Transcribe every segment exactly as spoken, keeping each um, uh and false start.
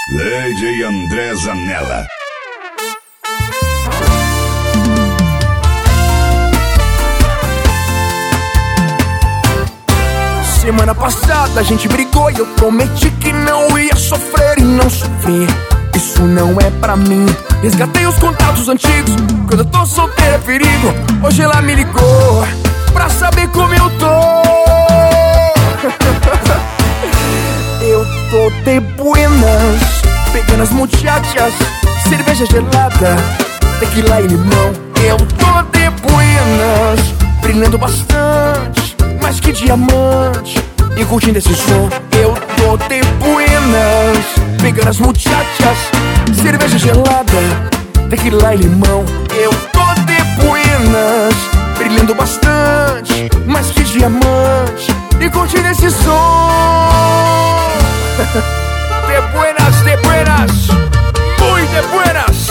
D J André Zanella. Semana passada a gente brigou e eu prometi que não ia sofrer e não sofri. Isso não é pra mim. Resgatei os contatos antigos. Quando eu tô solteiro é perigo. Hoje ela me ligou pra saber como eu tô. Eu tô de buenas, pegando as muchachas, cerveja gelada, tequila e limão. Eu tô de buenas, brilhando bastante, mais que diamante, e curtindo esse som. Eu tô de buenas, pegando as muchachas, cerveja gelada, tequila e limão. Eu tô de buenas, brilhando bastante, mais que diamante, e curtindo esse som. De buenas, de buenas, muy de buenas.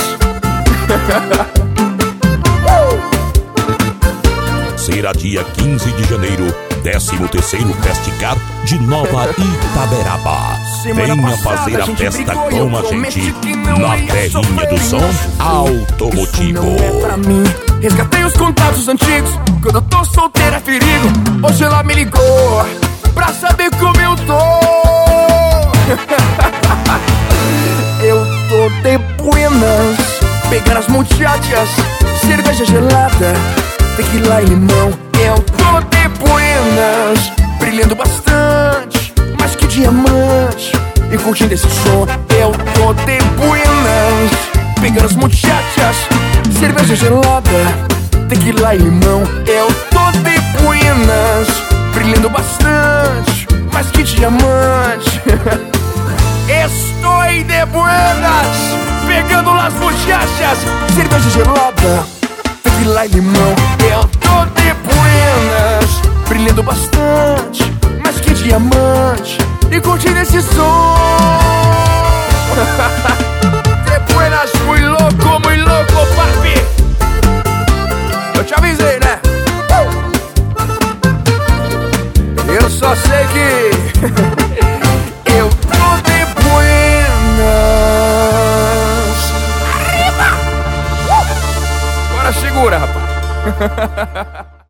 Será dia quinze de janeiro, décimo terceiro Festicar de Nova Itaberaba. Venha fazer a festa com a gente na terrinha do som automotivo. Isso não é pra mim. Resgatei os contatos antigos. Quando eu tô solteiro é perigo. Hoje ela me ligou pra saber como eu tô. Eu tô de buenas, pegando as muchachas, cerveja gelada, tequila e limão. Eu tô de buenas, brilhando bastante, mais que diamante, e curtindo esse som. Eu tô de buenas, pegando as muchachas, cerveja gelada, tequila e limão. Eu tô de buenas, brilhando bastante, mais que diamante. Estou de buenas, pegando las muchachas, cerveja gelada, tequila e limão. Eu tô de buenas, brilhando bastante, mais que diamante, e curtindo esse som.